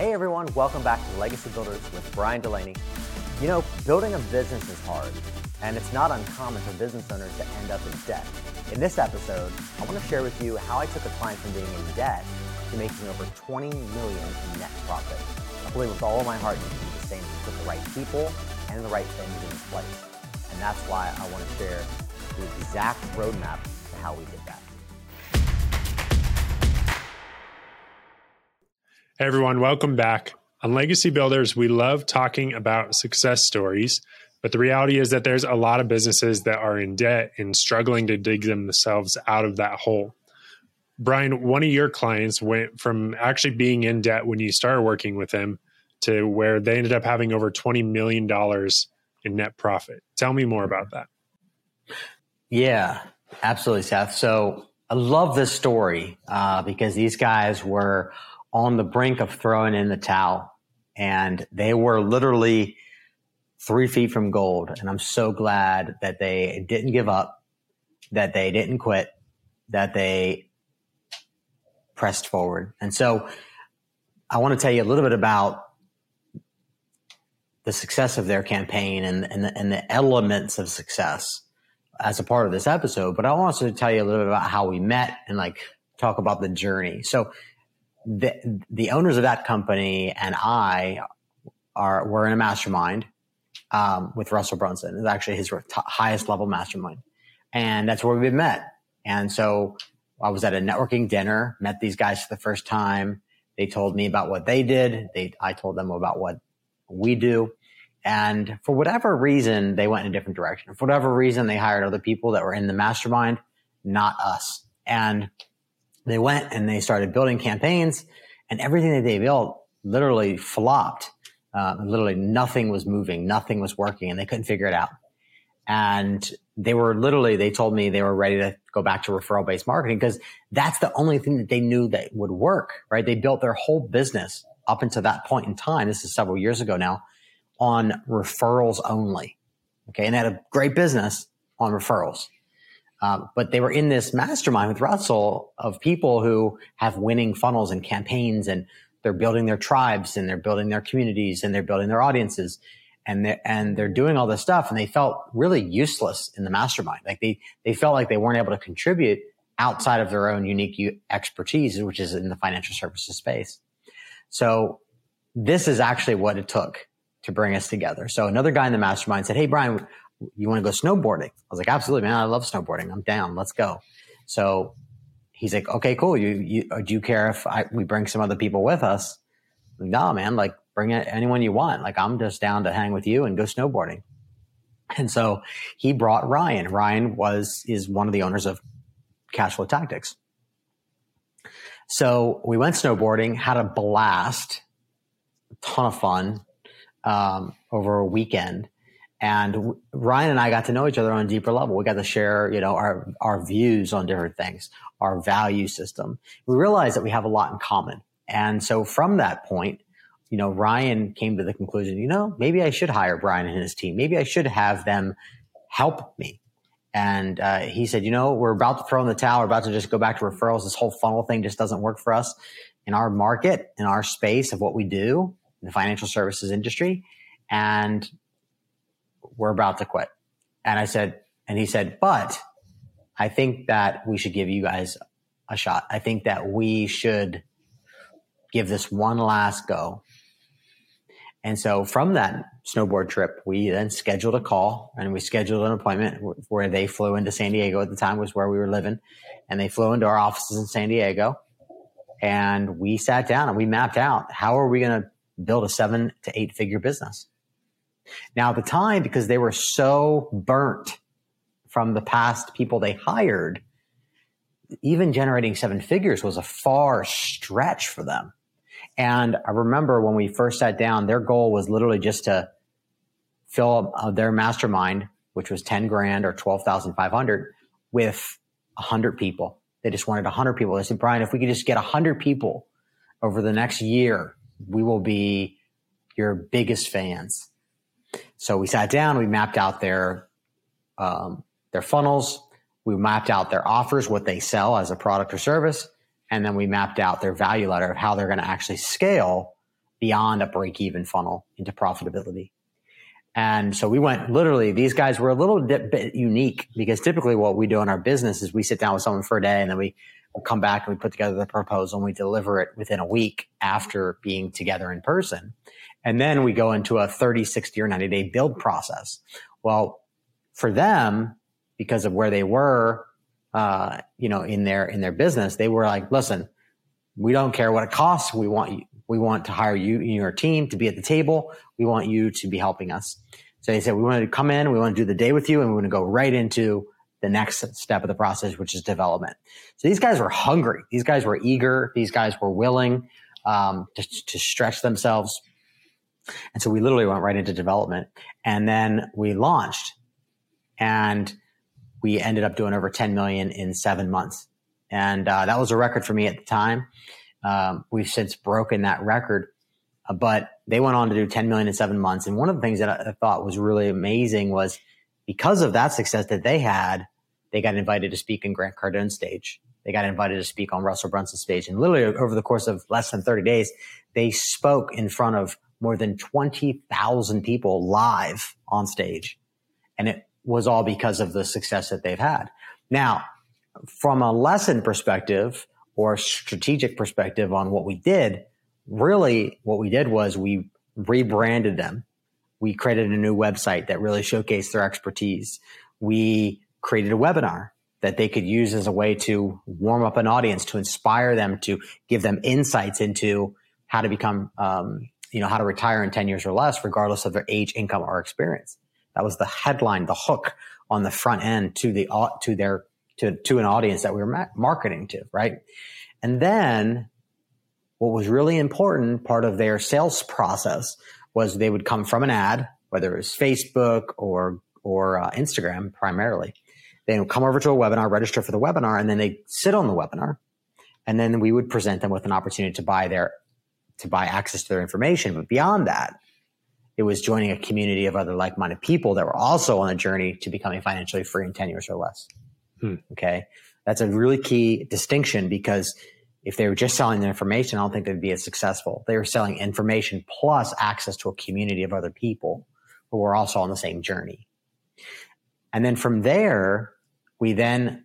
Hey everyone, welcome back to Legacy Builders with Brian Delaney. You know, building a business is hard, and it's not uncommon for business owners to end up in debt. In this episode, I want to share with you how I took a client from being in debt to making over $20 million in net profit. I believe with all of my heart you can do the same. You put the right people and the right things in place. And that's why I want to share the exact roadmap to how we did that. Hey everyone, welcome back. On Legacy Builders, we love talking about success stories, but the reality is that there's a lot of businesses that are in debt and struggling to dig themselves out of that hole. Brian, one of your clients went from actually being in debt when you started working with him to where they ended up having over $20 million in net profit. Tell me more about that. Yeah, absolutely, Seth. So I love this story because these guys were on the brink of throwing in the towel, and they were literally 3 feet from gold. And I'm so glad that they didn't give up, that they didn't quit, that they pressed forward. And so I want to tell you a little bit about the success of their campaign and the elements of success as a part of this episode. But I want to tell you a little bit about how we met and talk about the journey. So the owners of that company and we're in a mastermind with Russell Brunson. It's actually his highest level mastermind. And that's where we met. And so I was at a networking dinner, met these guys for the first time. They told me about what they did. I told them about what we do. And for whatever reason, they went in a different direction. For whatever reason, they hired other people that were in the mastermind, not us. And they went and they started building campaigns, and everything that they built literally flopped. Literally nothing was moving, nothing was working, and they couldn't figure it out. And they told me they were ready to go back to referral-based marketing because that's the only thing that they knew that would work, right? They built their whole business up until that point in time. This is several years ago now, on referrals only. Okay. And they had a great business on referrals. But they were in this mastermind with Russell of people who have winning funnels and campaigns, and they're building their tribes, and they're building their communities, and they're building their audiences, and they're doing all this stuff. And they felt really useless in the mastermind. They felt like they weren't able to contribute outside of their own unique expertise, which is in the financial services space. So this is actually what it took to bring us together. So another guy in the mastermind said, "Hey, Brian, you want to go snowboarding?" I was like, "Absolutely, man. I love snowboarding. I'm down. Let's go." So he's like, "Okay, cool. Do you care if we bring some other people with us?" I'm like, "No, man. Bring anyone you want. I'm just down to hang with you and go snowboarding." And so he brought Ryan. Ryan is one of the owners of Cashflow Tactics. So we went snowboarding, had a blast, a ton of fun over a weekend. And Ryan and I got to know each other on a deeper level. We got to share, our views on different things, our value system. We realized that we have a lot in common. And so from that point, Ryan came to the conclusion, maybe I should hire Brian and his team. Maybe I should have them help me. And he said, we're about to throw in the towel. We're about to just go back to referrals. This whole funnel thing just doesn't work for us in our market, in our space of what we do in the financial services industry. And we're about to quit. And he said, but I think that we should give you guys a shot. I think that we should give this one last go. And so from that snowboard trip, we then scheduled a call and we scheduled an appointment where they flew into San Diego. At the time was where we were living, and they flew into our offices in San Diego, and we sat down and we mapped out how are we going to build a 7 to 8 figure business. Now, at the time, because they were so burnt from the past people they hired, even generating 7 figures was a far stretch for them. And I remember when we first sat down, their goal was literally just to fill up their mastermind, which was 10 grand or 12,500, with 100 people. They just wanted 100 people. They said, "Brian, if we could just get 100 people over the next year, we will be your biggest fans." So we sat down, we mapped out their funnels, we mapped out their offers, what they sell as a product or service, and then we mapped out their value ladder of how they're going to actually scale beyond a break-even funnel into profitability. And so we went literally, these guys were a little bit unique because typically what we do in our business is we sit down with someone for a day and then we come back and we put together the proposal and we deliver it within a week after being together in person. And then we go into a 30, 60 or 90 day build process. Well, for them, because of where they were, in their business, they were like, listen, we don't care what it costs. We want to hire you and your team to be at the table. We want you to be helping us. So they said, we want to come in, we want to do the day with you, and we want to go right into the next step of the process, which is development. So these guys were hungry. These guys were eager. These guys were willing to stretch themselves. And so we literally went right into development. And then we launched. And we ended up doing over 10 million in 7 months. And that was a record for me at the time. We've since broken that record, but they went on to do 10 million in 7 months. And one of the things that I thought was really amazing was because of that success that they had, they got invited to speak in Grant Cardone's stage. They got invited to speak on Russell Brunson's stage. And literally over the course of less than 30 days, they spoke in front of more than 20,000 people live on stage. And it was all because of the success that they've had. Now, from a lesson perspective or strategic perspective on what we did, really what we did was we rebranded them. We created a new website that really showcased their expertise. We created a webinar that they could use as a way to warm up an audience, to inspire them, to give them insights into how to become, how to retire in 10 years or less, regardless of their age, income, or experience. That was the headline, the hook on the front end to an audience that we were marketing to, right? And then what was really important part of their sales process was they would come from an ad, whether it was Facebook or Instagram primarily. They would come over to a webinar, register for the webinar, and then they sit on the webinar. And then we would present them with an opportunity to buy access to their information. But beyond that, it was joining a community of other like-minded people that were also on a journey to becoming financially free in 10 years or less. Okay. That's a really key distinction because if they were just selling the information, I don't think they'd be as successful. They were selling information plus access to a community of other people who were also on the same journey. And then from there, we then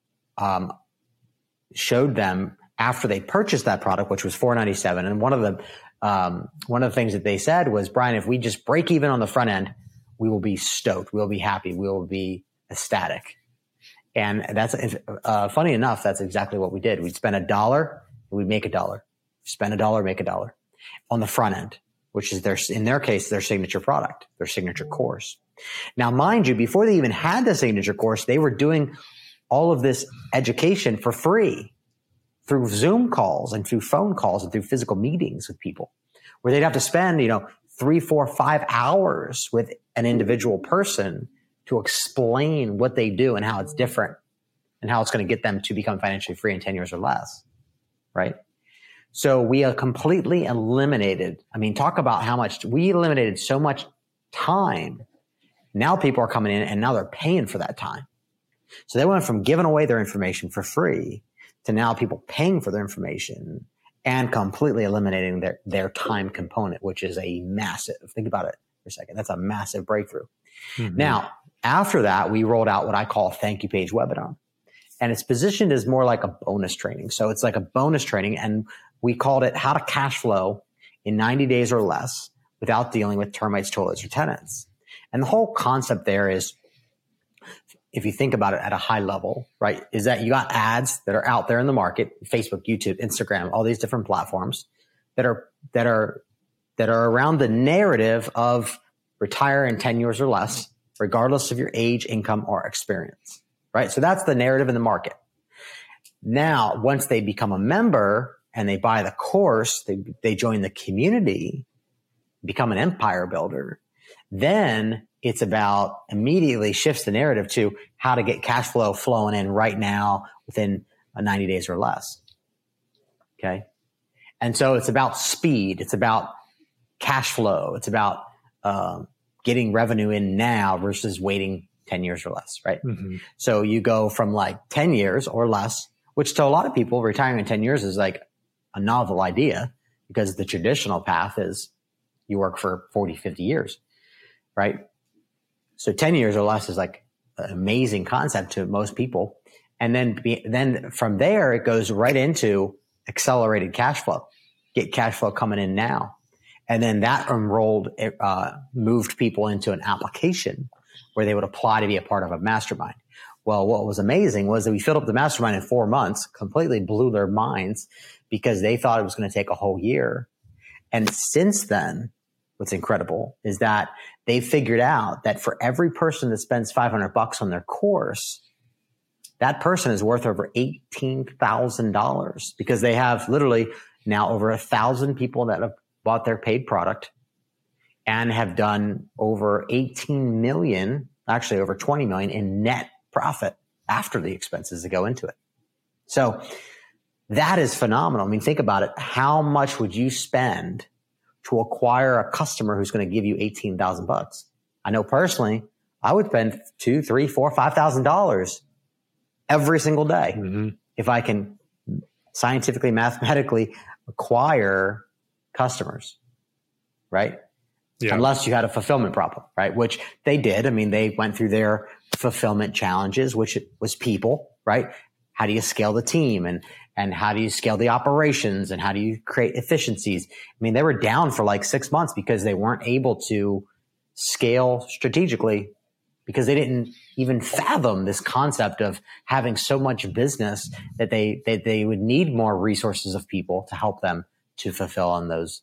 showed them after they purchased that product, which was $497. And one of the things that they said was, Brian, if we just break even on the front end, we will be stoked. We'll be happy. We will be ecstatic. And that's funny enough, that's exactly what we did. We'd spend $1, we'd make $1. Spend $1, make $1 on the front end, which is in their case, their signature product, their signature course. Now, mind you, before they even had the signature course, they were doing all of this education for free through Zoom calls and through phone calls and through physical meetings with people where they'd have to spend, 3, 4, 5 hours with an individual person to explain what they do and how it's different and how it's going to get them to become financially free in 10 years or less. Right. So we completely eliminated, talk about how much we eliminated so much time. Now people are coming in and now they're paying for that time. So they went from giving away their information for free to now people paying for their information and completely eliminating their time component, which is a massive, think about it for a second. That's a massive breakthrough. Mm-hmm. Now, after that, we rolled out what I call a thank you page webinar. And it's positioned as more like a bonus training. So it's like a bonus training. And we called it How to Cash Flow in 90 Days or Less Without Dealing with Termites, Toilets, or Tenants. And the whole concept there is, if you think about it at a high level, right, is that you got ads that are out there in the market, Facebook, YouTube, Instagram, all these different platforms that are around the narrative of retire in 10 years or less, regardless of your age, income, or experience, right? So that's the narrative in the market. Now, once they become a member and they buy the course, they join the community, become an empire builder, then it's about immediately shifts the narrative to how to get cash flow flowing in right now within 90 days or less. Okay. And so it's about speed. It's about cash flow. It's about getting revenue in now versus waiting 10 years or less, right? Mm-hmm. So you go from like 10 years or less, which to a lot of people, retiring in 10 years is like a novel idea because the traditional path is you work for 40, 50 years, right? So 10 years or less is like an amazing concept to most people. And then from there, it goes right into accelerated cash flow, get cash flow coming in now. And then that moved people into an application where they would apply to be a part of a mastermind. Well, what was amazing was that we filled up the mastermind in 4 months, completely blew their minds because they thought it was going to take a whole year. And since then, what's incredible is that they figured out that for every person that spends $500 on their course, that person is worth over $18,000 because they have literally now over 1,000 people that have bought their paid product and have done over 18 million, actually over 20 million in net profit after the expenses that go into it. So that is phenomenal. I mean, think about it. How much would you spend to acquire a customer who's going to give you $18,000? I know personally, I would spend $2,000, $3,000, $4,000, $5,000 every single day if I can scientifically, mathematically acquire customers, right? Yeah. Unless you had a fulfillment problem, right? Which they did. I mean, they went through their fulfillment challenges, which was people, right? How do you scale the team and how do you scale the operations and how do you create efficiencies? I mean, they were down for like 6 months because they weren't able to scale strategically because they didn't even fathom this concept of having so much business that they would need more resources of people to help them to fulfill on those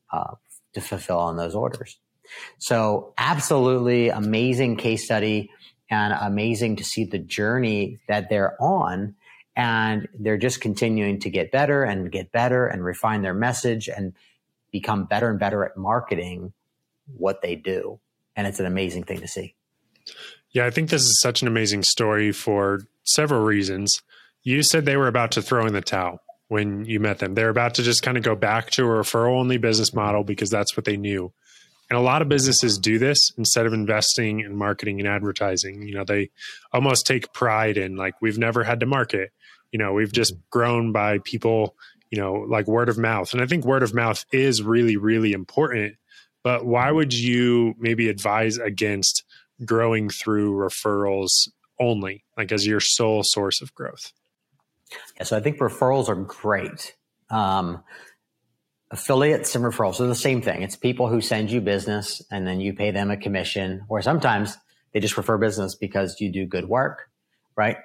orders. So absolutely amazing case study and amazing to see the journey that they're on. And they're just continuing to get better and refine their message and become better and better at marketing what they do. And it's an amazing thing to see. Yeah, I think this is such an amazing story for several reasons. You said they were about to throw in the towel when you met them. They're about to just kind of go back to a referral-only business model because that's what they knew. And a lot of businesses do this instead of investing in marketing and advertising. You know, they almost take pride in like, we've never had to market. You know, we've just grown by people, you know, like word of mouth. And I think word of mouth is really, really important. But why would you maybe advise against growing through referrals only, like as your sole source of growth? Yeah, so I think referrals are great. Affiliates and referrals are the same thing. It's people who send you business and then you pay them a commission, or sometimes they just refer business because you do good work, right?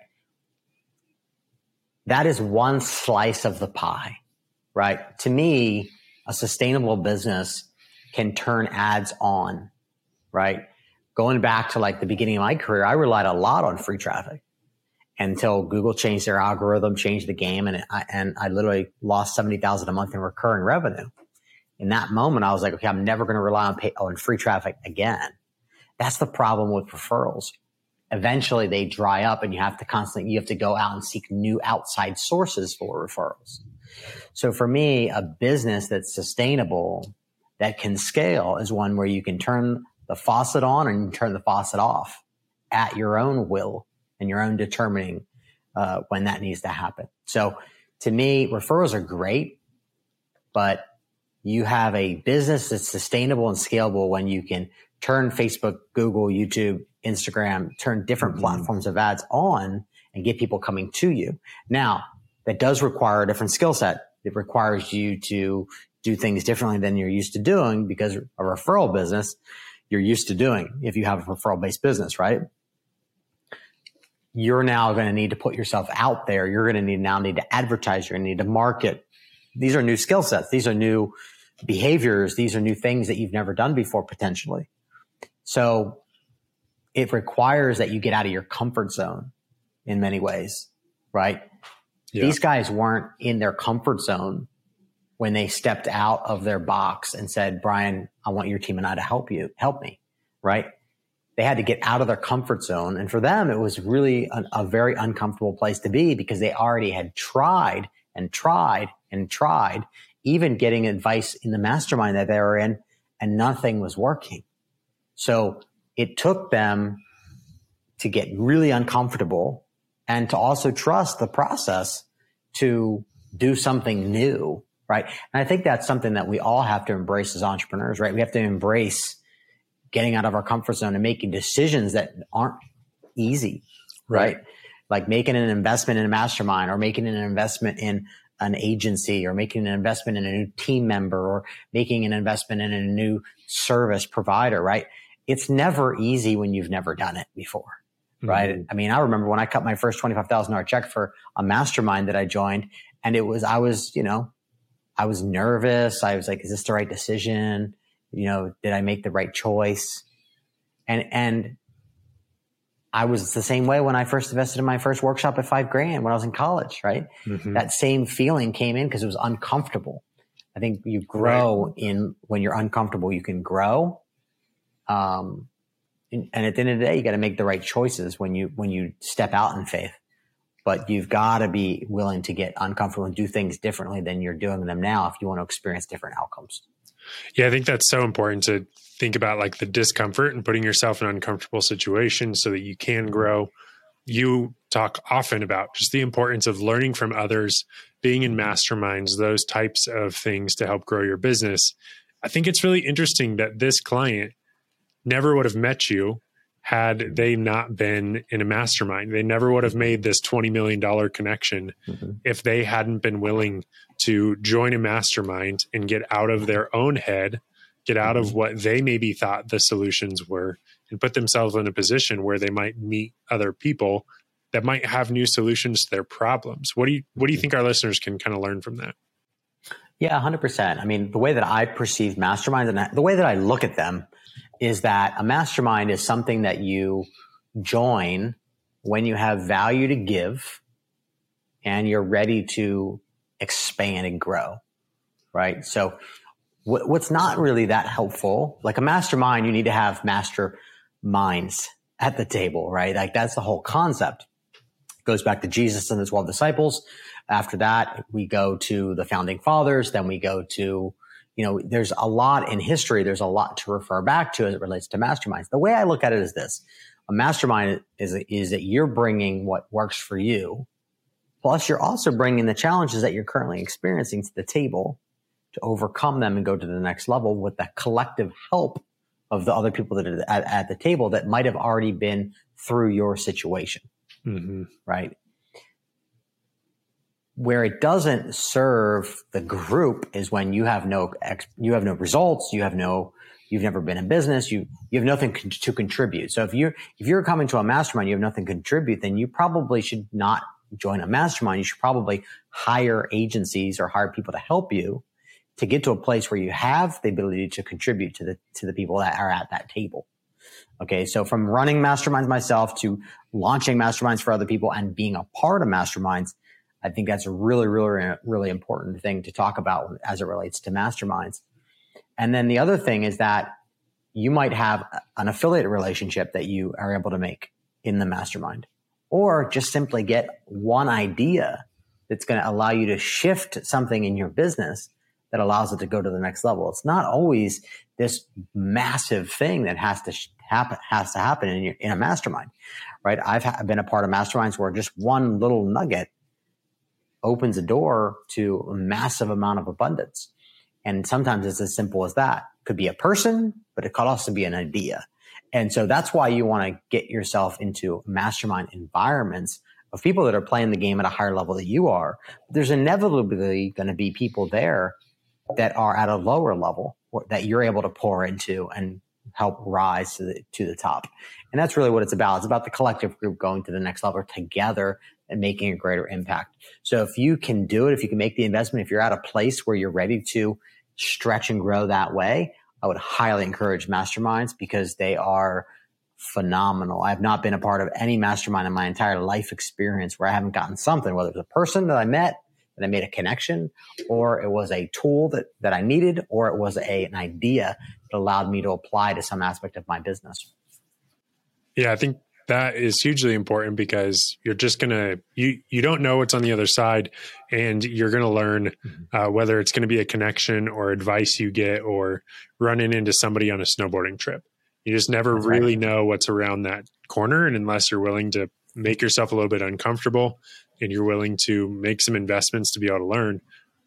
That is one slice of the pie, right? To me, a sustainable business can turn ads on, right? Going back to like the beginning of my career, I relied a lot on free traffic until Google changed their algorithm, changed the game, and I literally lost $70,000 a month in recurring revenue. In that moment, I was like, okay, I'm never going to rely on free traffic again. That's the problem with referrals. Eventually, they dry up, and you have to go out and seek new outside sources for referrals. So for me, a business that's sustainable, that can scale, is one where you can turn the faucet on and turn the faucet off at your own will and your own determining when that needs to happen. So to me, referrals are great, but you have a business that's sustainable and scalable when you can turn Facebook, Google, YouTube, Instagram, turn different platforms of ads on and get people coming to you. Now, that does require a different skill set. It requires you to do things differently than you're used to doing, because a referral business you're used to doing if you have a referral-based business, right? You're now going to need to put yourself out there. You're going to need to advertise. You're going to need to market. These are new skill sets. These are new behaviors. These are new things that you've never done before, potentially. So it requires that you get out of your comfort zone in many ways, right? Yeah. These guys weren't in their comfort zone when they stepped out of their box and said, Brian, I want your team and I to help me, right? They had to get out of their comfort zone. And for them, it was really a very uncomfortable place to be, because they already had tried and tried and tried, even getting advice in the mastermind that they were in, and nothing was working. So it took them to get really uncomfortable and to also trust the process to do something new, right? And I think that's something that we all have to embrace as entrepreneurs, right? We have to embrace getting out of our comfort zone and making decisions that aren't easy, right? Like making an investment in a mastermind, or making an investment in an agency, or making an investment in a new team member, or making an investment in a new service provider, right? It's never easy when you've never done it before, right? Mm-hmm. I mean, I remember when I cut my first $25,000 check for a mastermind that I joined, and I was nervous. I was like, is this the right decision? Did I make the right choice? And I was the same way when I first invested in my first workshop at $5,000 when I was in college, right? Mm-hmm. That same feeling came in because it was uncomfortable. I think you grow when you're uncomfortable, you can grow. And at the end of the day, you got to make the right choices when you step out in faith. But you've got to be willing to get uncomfortable and do things differently than you're doing them now if you want to experience different outcomes. Yeah, I think that's so important to think about, like the discomfort and putting yourself in uncomfortable situations so that you can grow. You talk often about just the importance of learning from others, being in masterminds, those types of things to help grow your business. I think it's really interesting that this client never would have met you had they not been in a mastermind. They never would have made this $20 million connection if they hadn't been willing to join a mastermind and get out of their own head, get out of what they maybe thought the solutions were, and put themselves in a position where they might meet other people that might have new solutions to their problems. What do you think our listeners can kind of learn from that? Yeah, 100%. I mean, the way that I perceive masterminds and the way that I look at them is that a mastermind is something that you join when you have value to give and you're ready to expand and grow, right? So what's not really that helpful, like a mastermind, you need to have masterminds at the table, right? Like that's the whole concept. It goes back to Jesus and the 12 disciples. After that, we go to the founding fathers. Then we go to, there's a lot in history. There's a lot to refer back to as it relates to masterminds. The way I look at it is this. A mastermind is that you're bringing what works for you. Plus, you're also bringing the challenges that you're currently experiencing to the table to overcome them and go to the next level with the collective help of the other people that are at the table that might have already been through your situation, right? Where it doesn't serve the group is when you have no results, you've never been in business, you have nothing to contribute. So if you're coming to a mastermind, you have nothing to contribute, then you probably should not join a mastermind. You should probably hire agencies or hire people to help you to get to a place where you have the ability to contribute to the people that are at that table. Okay. So from running masterminds myself to launching masterminds for other people and being a part of masterminds, I think that's a really, really, really important thing to talk about as it relates to masterminds. And then the other thing is that you might have an affiliate relationship that you are able to make in the mastermind, or just simply get one idea that's going to allow you to shift something in your business that allows it to go to the next level. It's not always this massive thing that has to happen in a mastermind, right? I've been a part of masterminds where just one little nugget opens a door to a massive amount of abundance. And sometimes it's as simple as that. It could be a person, but it could also be an idea. And so that's why you want to get yourself into mastermind environments of people that are playing the game at a higher level than you are. There's inevitably going to be people there that are at a lower level that you're able to pour into and help rise to the top. And that's really what it's about. It's about the collective group going to the next level together and making a greater impact. So if you can do it, if you can make the investment, if you're at a place where you're ready to stretch and grow that way, I would highly encourage masterminds because they are phenomenal. I have not been a part of any mastermind in my entire life experience where I haven't gotten something, whether it was a person that I met and I made a connection, or it was a tool that I needed, or it was an idea that allowed me to apply to some aspect of my business. Yeah, I think that is hugely important because you're just going to, you don't know what's on the other side, and you're going to learn whether it's going to be a connection or advice you get or running into somebody on a snowboarding trip. You just never really know what's around that corner. And unless you're willing to make yourself a little bit uncomfortable and you're willing to make some investments to be able to learn,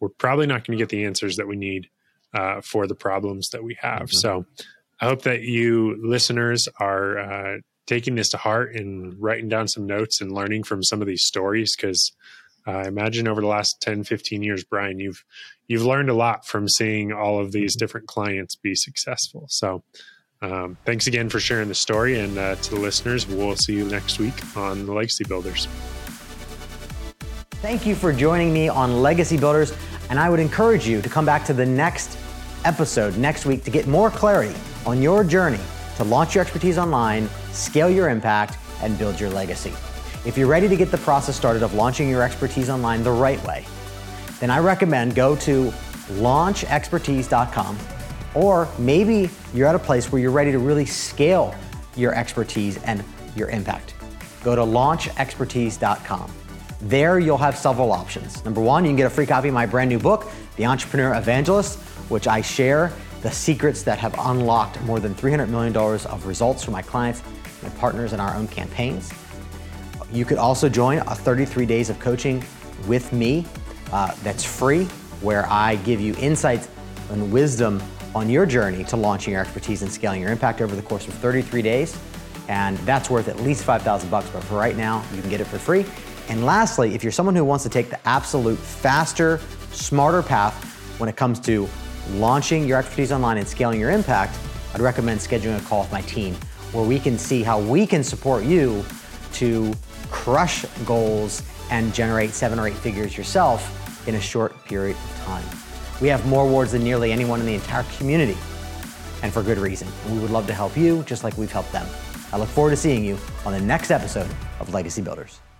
we're probably not going to get the answers that we need for the problems that we have. Mm-hmm. So I hope that you listeners are taking this to heart and writing down some notes and learning from some of these stories, because I imagine over the last 10, 15 years, Brian, you've learned a lot from seeing all of these different clients be successful. So thanks again for sharing the story. And to the listeners, we'll see you next week on The Legacy Builders. Thank you for joining me on Legacy Builders. And I would encourage you to come back to the next episode next week to get more clarity on your journey to launch your expertise online, scale your impact, and build your legacy. If you're ready to get the process started of launching your expertise online the right way, then I recommend go to launchexpertise.com, or maybe you're at a place where you're ready to really scale your expertise and your impact. Go to launchexpertise.com. There you'll have several options. Number one, you can get a free copy of my brand new book, The Entrepreneur Evangelist, which I share the secrets that have unlocked more than $300 million of results for my clients and partners in our own campaigns. You could also join a 33 days of coaching with me that's free, where I give you insights and wisdom on your journey to launching your expertise and scaling your impact over the course of 33 days. And that's worth at least $5,000, but for right now, you can get it for free. And lastly, if you're someone who wants to take the absolute faster, smarter path when it comes to launching your expertise online and scaling your impact, I'd recommend scheduling a call with my team where we can see how we can support you to crush goals and generate 7 or 8 figures yourself in a short period of time. We have more awards than nearly anyone in the entire community, and for good reason. And we would love to help you just like we've helped them. I look forward to seeing you on the next episode of Legacy Builders.